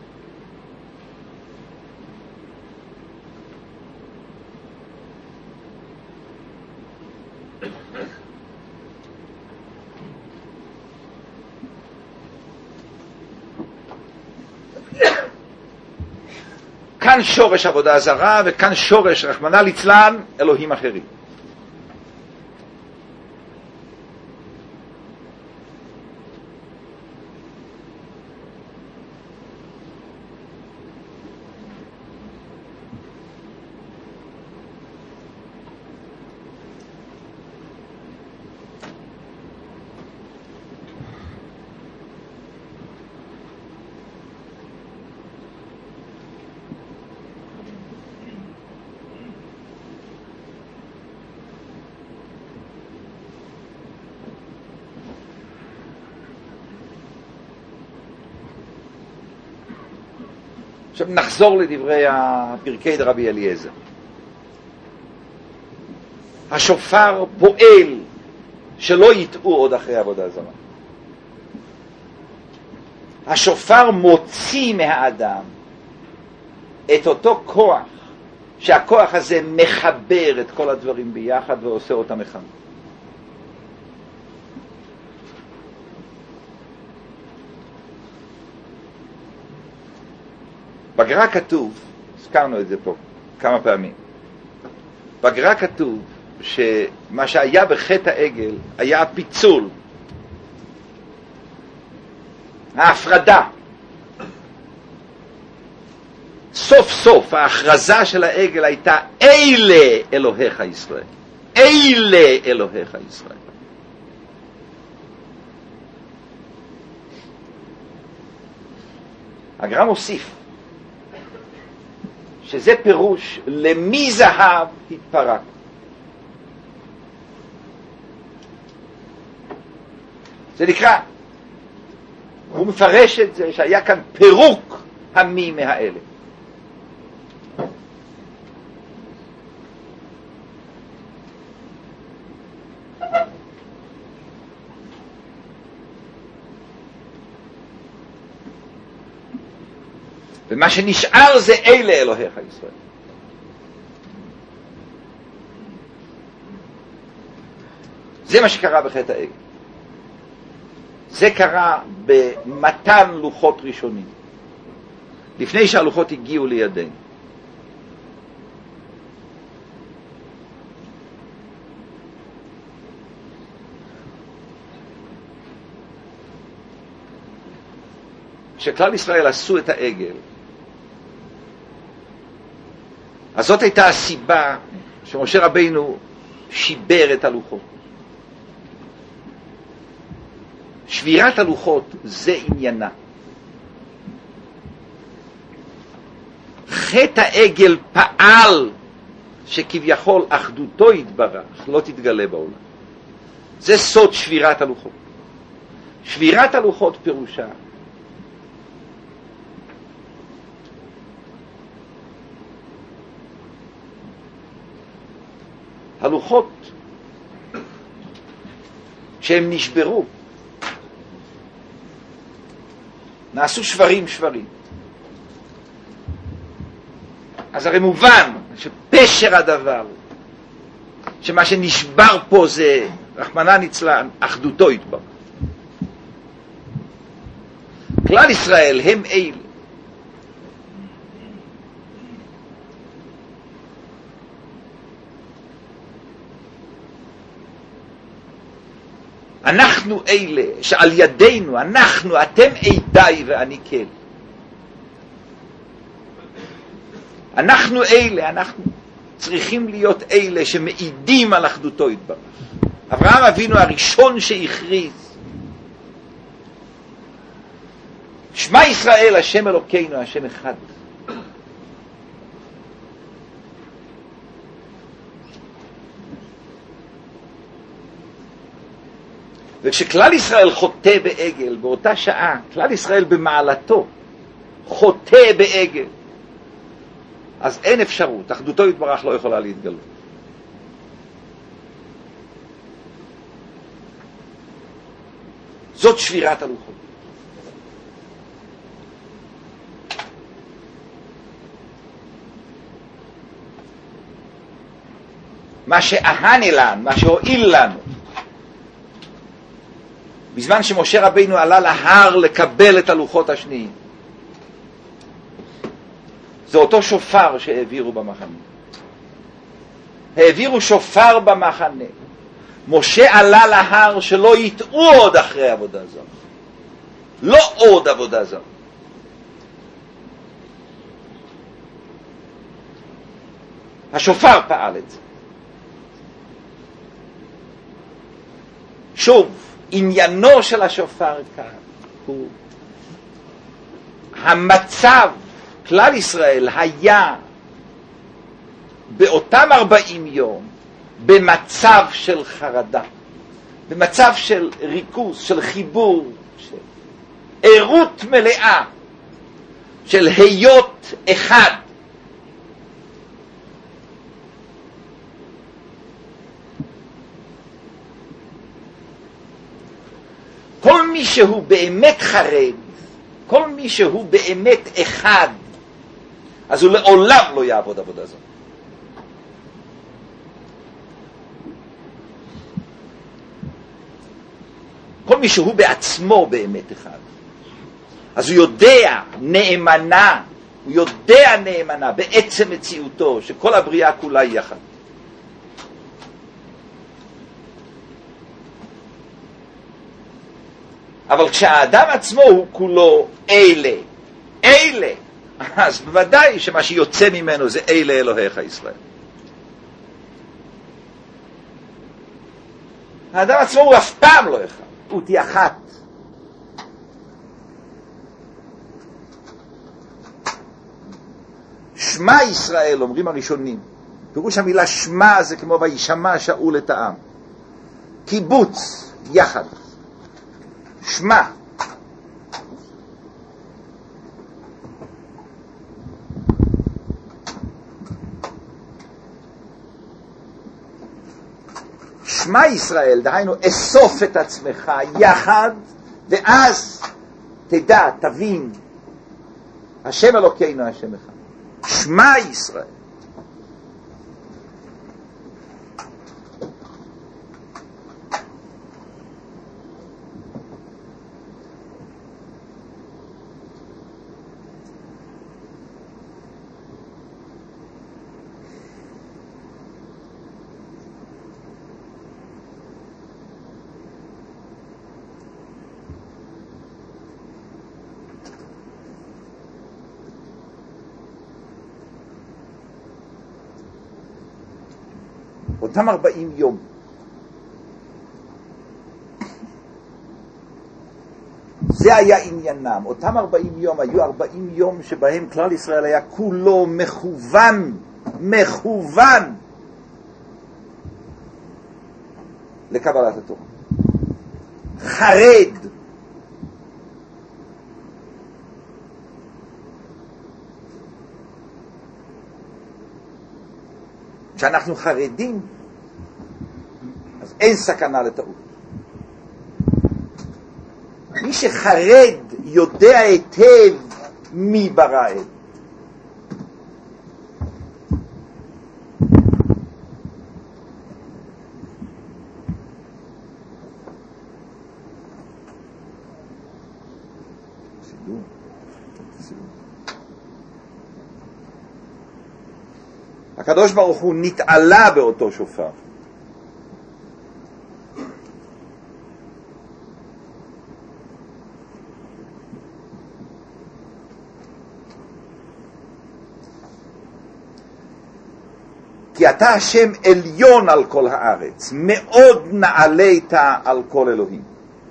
כאן שורש עבודה זרה, וכאן שורש רחמנא ליצלן אלוהים אחרים. עכשיו נחזור לדברי הפרקי דרבי אליעזר. השופר פועל שלא יטעו עוד אחרי עבודה זרה. השופר מוציא מהאדם את אותו כוח, שהכוח הזה מחבר את כל הדברים ביחד ועושה אותם אחד. בגר"א כתוב, הזכרנו את זה פה כמה פעמים, בגר"א כתוב שמה שהיה בחטא העגל היה הפיצול, ההפרדה. סוף סוף ההכרזה של העגל הייתה אלה אלוהיך ישראל, אלה אלוהיך ישראל. הגר"א מוסיף שזה פירוש למי זהב התפרק. זה נקרא, הוא מפרש את זה שהיה כאן פירוק המי מהאלה. ומה שנשאר זה אלה אלוהיך ישראל. זה מה שקרה בחטא העגל. זה קרה במתן לוחות ראשונים, לפני שהלוחות הגיעו לידינו. כשכלל ישראל עשו את העגל, אז זאת הייתה הסיבה שמשה רבינו שיבר את הלוחות. שבירת הלוחות זה עניינה. חטא העגל פעל שכביכול אחדותו יתברך, לא תתגלה בעולם. זה סוד שבירת הלוחות. שבירת הלוחות פירושה הלוחות כשהם נשברו נעשו שברים שברים. אז הרי מובן שפשר הדבר, שמה שנשבר פה זה רחמנא ליצלן אחדותו יתברך. כלל ישראל הם אלה אנחנו אלה שעל ידינו, אנחנו, אתם עדיי ואני כן. אנחנו אלה, אנחנו צריכים להיות אלה שמעידים על אחדותו יתברך. אברהם אבינו הראשון שהכריז, שמע ישראל השם אלוקינו השם אחד. וכשכלל ישראל חוטא בעגל, באותה שעה, כלל ישראל במעלתו, חוטא בעגל, אז אין אפשרות, אחדותו יתברך לא יכולה להתגלות. זאת שבירת הלוחות. מה שאהן אלן, מה שהועיל לנו, בזמן שמשה רבינו עלה להר לקבל את הלוחות השניים, זה אותו שופר שהעבירו במחנה. העבירו שופר במחנה. משה עלה להר שלא יטעו עוד אחרי עבודה זו. לא עוד עבודה זו. השופר פעל את זה. שוב, עניינו של השופר כאן הוא המצב, כלל ישראל היה באותם ארבעים יום במצב של חרדה, במצב של ריכוז, של חיבור, של ערות מלאה, של היות אחד. כל מי שהוא באמת חרד, כל מי שהוא באמת אחד, אז הוא לעולם לא יעבוד עבודה זו. כל מי שהוא בעצמו באמת אחד, אז הוא יודע נאמנה, הוא יודע נאמנה בעצם מציאותו שכל הבריאה כולה יחד. אבל כשהאדם עצמו הוא כולו אלה, אלה, אז בוודאי שמה שיוצא ממנו זה אלה אלוהיך ישראל. האדם עצמו הוא אף פעם לא אחד, הוא תהיה אחת. שמע ישראל, אומרים הראשונים, פירוש המילה שמע זה כמו וישמע שאול את העם. קיבוץ, יחד. שמע. שמע ישראל, דהיינו אסוף את עצמך יחד, ואז תדע, תבין, השם אלוקינו, השם אחד. שמע ישראל. אותם ארבעים יום. זה היה עניינם. אותם ארבעים יום היו ארבעים יום שבהם כלל ישראל היה כולו מכוון, מכוון לקבלת התורה. חרד. כשאנחנו חרדים, אז אין סכנה לטעות. מי שחרד יודע היטב מי ברא את. הקדוש ברוך הוא נתעלה באותו שופר. כי אתה השם עליון על כל הארץ, מאוד נעלית על כל אלוהים.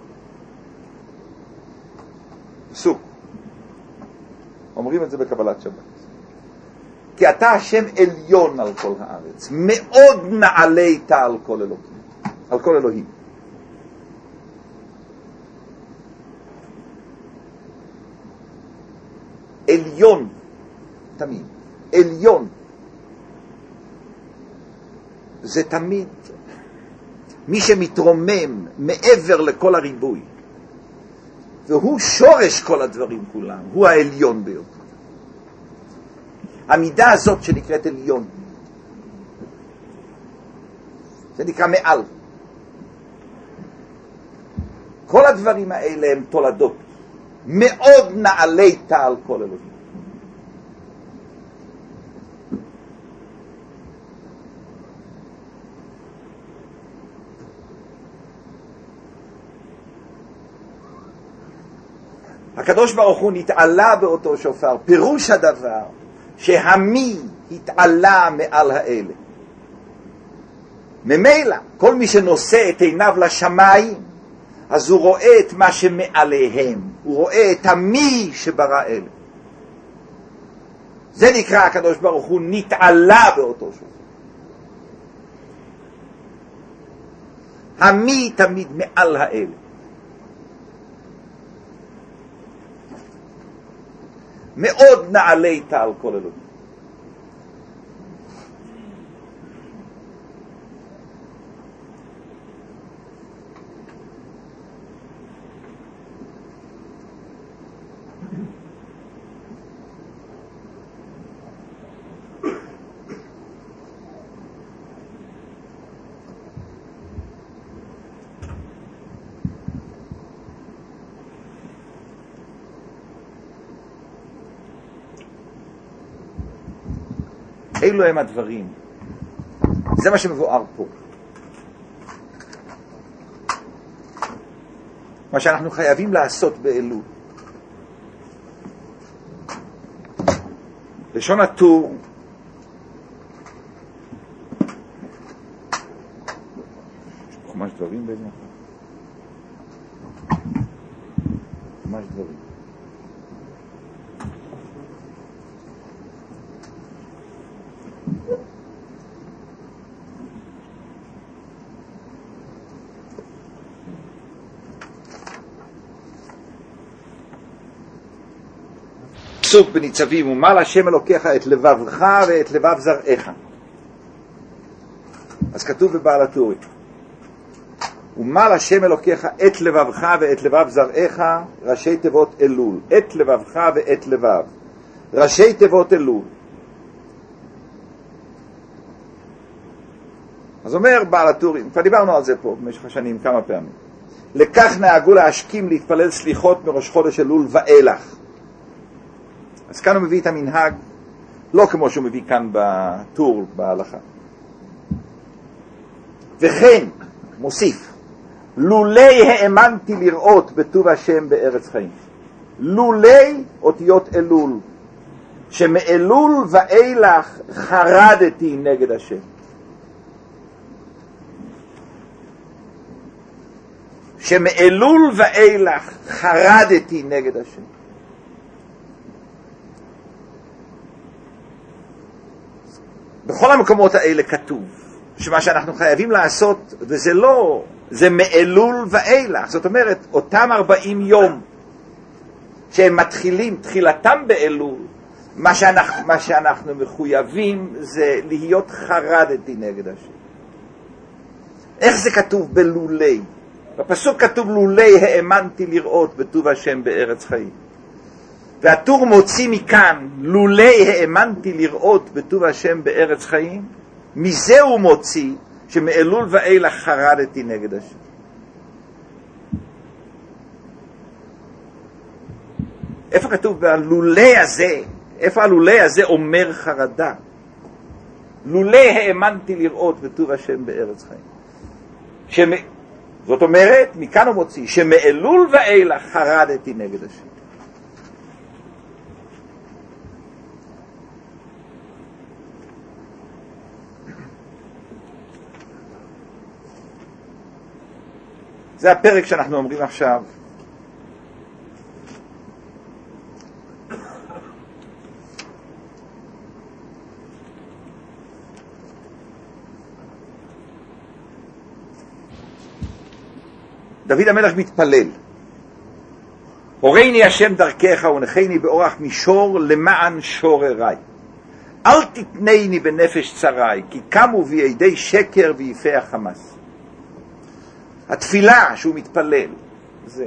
פסוק. אומרים את זה בקבלת שבת. כי אתה השם עליון על כל הארץ, מאוד נעלית על כל אלוהים, על כל אלוהים. עליון, תמיד, עליון. זה תמיד מי שמתרומם מעבר לכל הריבוי, והוא שורש כל הדברים כולם, הוא העליון ביותר. המידה הזאת שנקראת עליון, זה נקרא מעל. כל הדברים האלה הם תולדות מאוד נעלי תעל כל אלוהים. הקדוש ברוך הוא נתעלה באותו שופר, פירוש הדבר שהמי התעלה מעל האלה. ממילא כל מי שנושא את עיניו לשמיים, אז הוא רואה את מה שמעליהם, הוא רואה את המי שברא אלה. זה נקרא הקדוש ברוך הוא נתעלה באותו שופר. המי תמיד מעל האלה. מאוד נעלי תעל כל אלוהים. אלו הם הדברים. זה מה שמבואר פה. מה שאנחנו חייבים לעשות באלול. לשון הטור חומש דברים בעצם חומש דברים פסוק בניצבים, ומל השם אלוקיך את לבבך ואת לבב זרעך. אז כתוב בבעל הטורי, ומל השם אלוקיך את לבבך ואת לבב זרעך, ראשי תיבות אלול. את לבבך ואת לבב, ראשי תיבות אלול. אז אומר בעל הטורי, כבר דיברנו על זה פה במשך השנים כמה פעמים, לכך נהגו להשכים להתפלל סליחות מראש חודש אלול ואילך. אז כאן הוא מביא את המנהג, לא כמו שהוא מביא כאן בטור, בהלכה. וכן, מוסיף, לולי האמנתי לראות בטוב השם בארץ חיים. לולי אותיות אלול, שמאלול ואילך חרדתי נגד השם. שמאלול ואילך חרדתי נגד השם. בכל המקומות האלה כתוב שמה שאנחנו חייבים לעשות, וזה לא, זה מאלול ואילך. זאת אומרת, אותם ארבעים יום שהם מתחילים, תחילתם באלול, מה שאנחנו, מה שאנחנו מחויבים זה להיות חרדתי נגד השם. איך זה כתוב בלולי? בפסוק כתוב לולי האמנתי לראות בטוב השם בארץ חיים. והטור מוציא מכאן, לולי האמנתי לראות בטוב השם בארץ חיים, מזה הוא מוציא שמאלול ואילך חרדתי נגד השם. איפה כתוב בלולי הזה, איפה הלולי הזה אומר חרדה? לולי האמנתי לראות בטוב השם בארץ חיים. שמ... זאת אומרת, מכאן הוא מוציא, שמאלול ואילך חרדתי נגד השם. זה הפרק שאנחנו אומרים עכשיו. דוד המלך מתפלל. הורני השם דרכך ונחני באורח מישור למען שוררי. אל תתנני בנפש צרי, כי קמו בידי שקר ויפה החמאס. התפילה שהוא מתפלל, זה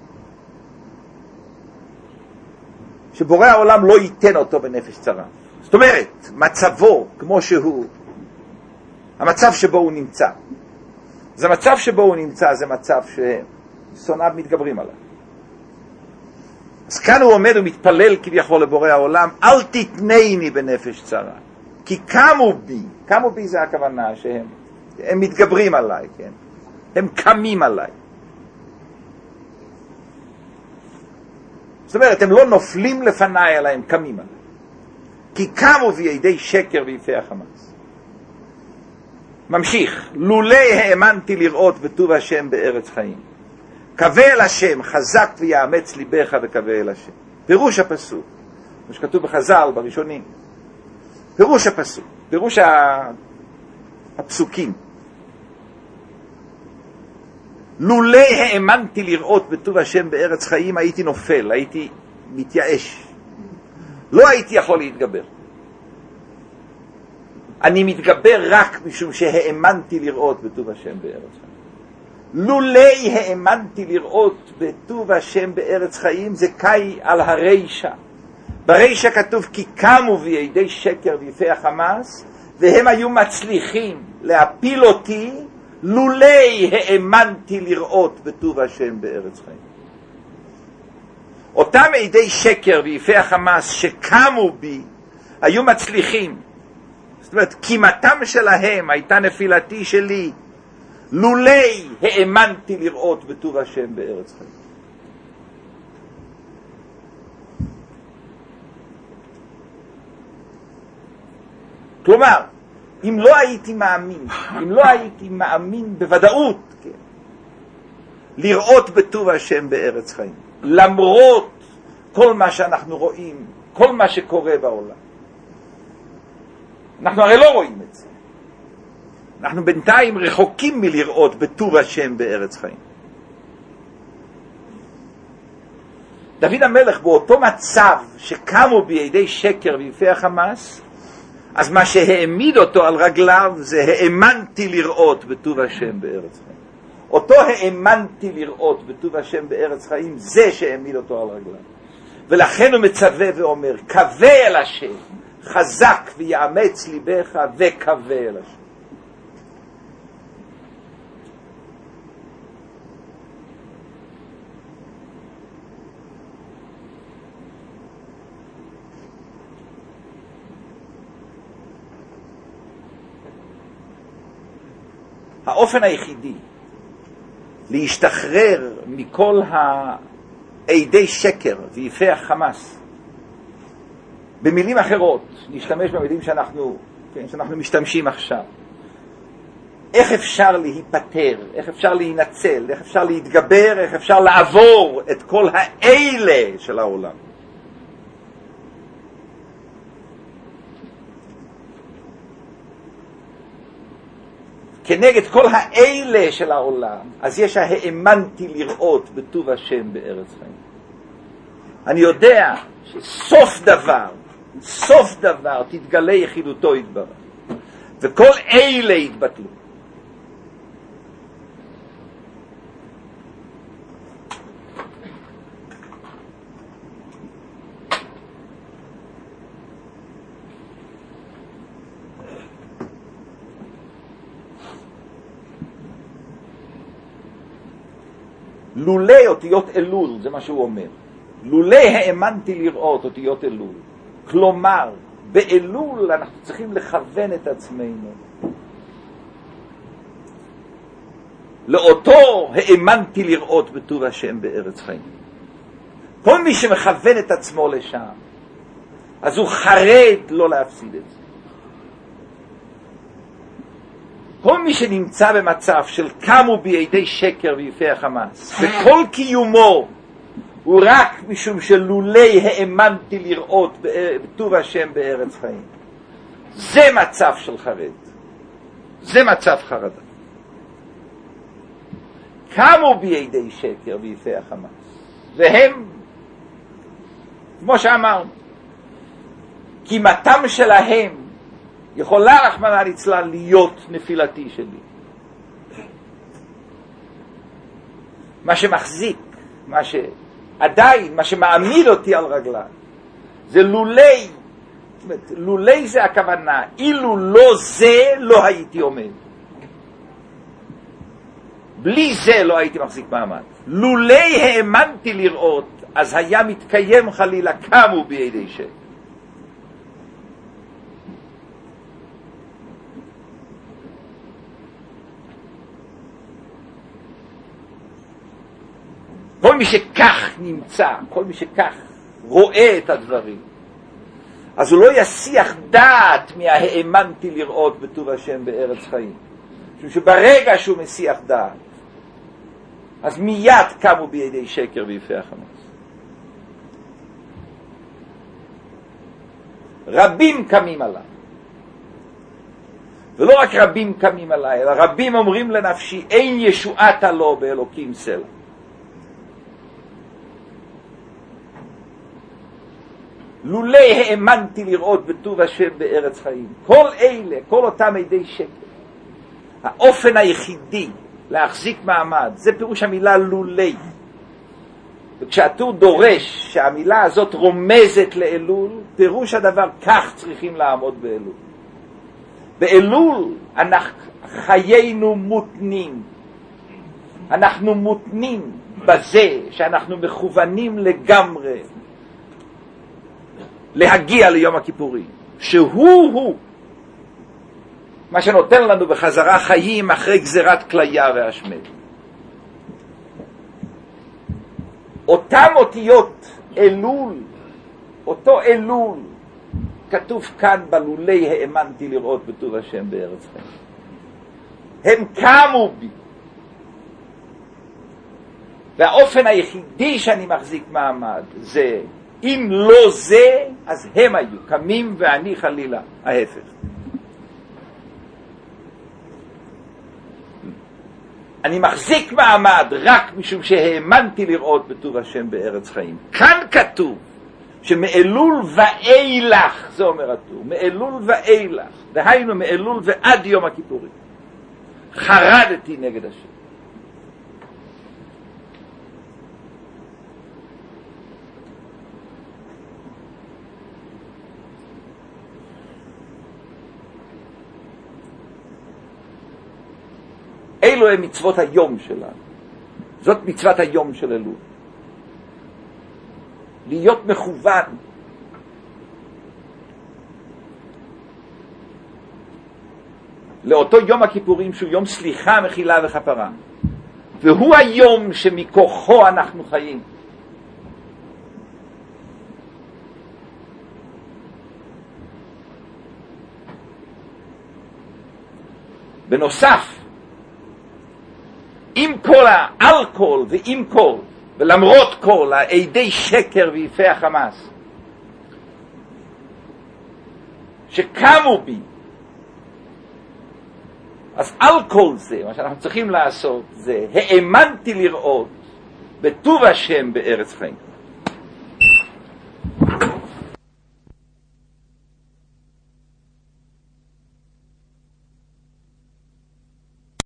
שבורא העולם לא ייתן אותו בנפש צרה. זאת אומרת, מצבו כמו שהוא, המצב שבו הוא נמצא, זה מצב שבו הוא נמצא, זה מצב ששונאיו מתגברים עליו. אז כאן הוא עומד ומתפלל כביכול לבורא העולם, אל תתנני בנפש צרה, כי קמו בי, קמו בי זה הכוונה שהם הם מתגברים עליי, כן? הם קמים עליי. זאת אומרת, הם לא נופלים לפניי, אלא הם קמים עליי. כי קמו בידי שקר ויפה החמאס. ממשיך, לולי האמנתי לראות בטוב השם בארץ חיים. קווה אל השם, חזק ויאמץ ליבך וקווה אל השם. פירוש הפסוק, מה שכתוב בחז"ל, בראשונים. פירוש הפסוק, פירוש הפסוקים. לולי האמנתי לראות בטוב השם בארץ חיים, הייתי נופל, הייתי מתייאש. לא הייתי יכול להתגבר. אני מתגבר רק משום שהאמנתי לראות בטוב השם בארץ חיים. לולי האמנתי לראות בטוב השם בארץ חיים, זה קאי על הרישה. ברישה כתוב כי קמו בידי שקר ויפה החמאס, והם היו מצליחים להפיל אותי, לולי האמנתי לראות בטוב השם בארץ חיים. אותם עדי שקר ויפה החמאס שקמו בי, היו מצליחים. זאת אומרת, קימתם שלהם הייתה נפילתי שלי, לולי האמנתי לראות בטוב השם בארץ חיים. כלומר, אם לא הייתי מאמין, אם לא הייתי מאמין בוודאות, כן, לראות בטוב השם בארץ חיים, למרות כל מה שאנחנו רואים, כל מה שקורה בעולם. אנחנו הרי לא רואים את זה. אנחנו בינתיים רחוקים מלראות בטוב השם בארץ חיים. דוד המלך באותו מצב שקמו בידי שקר ויפה החמאס, אז מה שהעמיד אותו על רגליו זה האמנתי לראות בטוב השם בארץ חיים. אותו האמנתי לראות בטוב השם בארץ חיים, זה שהעמיד אותו על רגליו. ולכן הוא מצווה ואומר, קווה אל השם, חזק ויאמץ ליבך וקווה אל השם. האופן היחידי להשתחרר מכל העדי שקר ויפה החמאס, במילים אחרות, נשתמש במילים שאנחנו, כן, שאנחנו משתמשים עכשיו, איך אפשר להיפטר, איך אפשר להינצל, איך אפשר להתגבר, איך אפשר לעבור את כל האלה של העולם. כנגד כל האלה של העולם, אז יש האמנתי לראות בטוב השם בארץ חיים. אני יודע שסוף דבר, סוף דבר תתגלה יחידותו יתברך, וכל אלה יתבטלו. לולי אותיות אלול, זה מה שהוא אומר. לולי האמנתי לראות אותיות אלול. כלומר, באלול אנחנו צריכים לכוון את עצמנו. לאותו האמנתי לראות בטוב השם בארץ חיים. כל מי שמכוון את עצמו לשם, אז הוא חרד לא להפסיד את זה. כל מי שנמצא במצב של קמו בידי שקר ויפה החמאס, וכל קיומו הוא רק משום שלולי האמנתי לראות בטוב השם בארץ חיים, זה מצב של חרד, זה מצב חרדה. קמו בידי שקר ויפה החמאס, והם כמו שאמרנו, קימתם שלהם יכולה רחמנא ליצלן להיות נפילתי שלי. מה שמחזיק, מה שעדיין, מה שמעמיד אותי על רגליי, זה לולי, לולי זה הכוונה, אילו לא זה לא הייתי עומד. בלי זה לא הייתי מחזיק מעמד. לולי האמנתי לראות, אז היה מתקיים חלילה קמו בידי שקר. כל מי שכך נמצא, כל מי שכך רואה את הדברים, אז הוא לא יסיח דעת מהאמנתי לראות בטוב השם בארץ חיים. משום שברגע שהוא מסיח דעת, אז מיד קמו בידי שקר ויפי החמאס. רבים קמים עליי. ולא רק רבים קמים עליי, אלא רבים אומרים לנפשי, אין ישועת לו באלוקים סלע. לולי האמנתי לראות בטוב השם בארץ חיים. כל אלה, כל אותם עדי שקר, האופן היחידי להחזיק מעמד, זה פירוש המילה לולי. וכשאתו דורש שהמילה הזאת רומזת לאלול, פירוש הדבר, כך צריכים לעמוד באלול. באלול אנחנו חיינו מותנים. אנחנו מותנים בזה שאנחנו מכוונים לגמרי להגיע ליום הכיפורים, שהוא הוא מה שנותן לנו בחזרה חיים אחרי גזירת כליה והשמד. אותם אותיות אלול, אותו אלול, כתוב כאן בלולי האמנתי לראות בטוב השם בארץ חיים. הם קמו בי. והאופן היחידי שאני מחזיק מעמד זה, אם לא זה, אז הם היו קמים ואני חלילה, ההפך. אני מחזיק מעמד רק משום שהאמנתי לראות בטוב השם בארץ חיים. כאן כתוב שמאלול ואילך, זה אומר הטור, מאלול ואילך, דהיינו מאלול ועד יום הכיפורים, חרדתי נגד השם. אלו הם מצוות היום שלנו. זאת מצוות היום של אלול. להיות מכוון. לאותו יום הכיפורים שהוא יום סליחה, מחילה וכפרה. והוא היום שמכוחו אנחנו חיים. בנוסף, עם כל האלכוהול ועם כל, ולמרות כל העדי שקר ויפי החמאס שקמו בי, אז אלכוהול זה, מה שאנחנו צריכים לעשות זה, האמנתי לראות בטוב השם בארץ חיים.